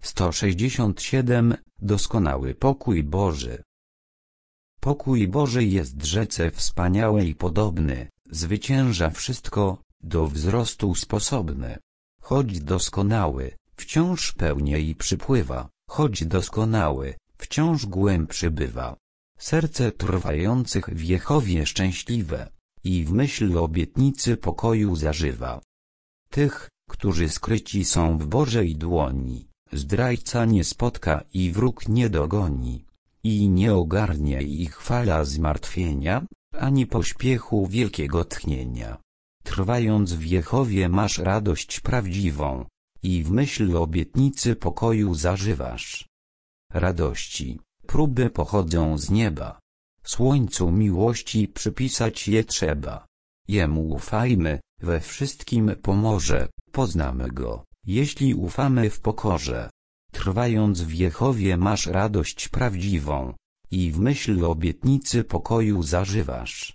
167. Doskonały pokój Boży. Pokój Boży jest rzece wspaniałej podobny, zwycięża wszystko, do wzrostu sposobny. Choć doskonały, wciąż pełniej przypływa, choć doskonały, wciąż głębszy bywa. Serce trwających w Jehowie szczęśliwe, i w myśl obietnicy pokoju zażywa. Tych, którzy skryci są w Bożej dłoni, zdrajca nie spotka i wróg nie dogoni, i nie ogarnie ich fala zmartwienia, ani pośpiechu wielkiego tchnienia. Trwając w Jehowie masz radość prawdziwą, i w myśl obietnicy pokoju zażywasz. Radości, próby pochodzą z nieba. Słońcu miłości przypisać je trzeba. Jemu ufajmy, we wszystkim pomoże, poznamy Go, jeśli ufamy w pokorze. Trwając w Jehowie masz radość prawdziwą, i w myśl obietnicy pokoju zażywasz.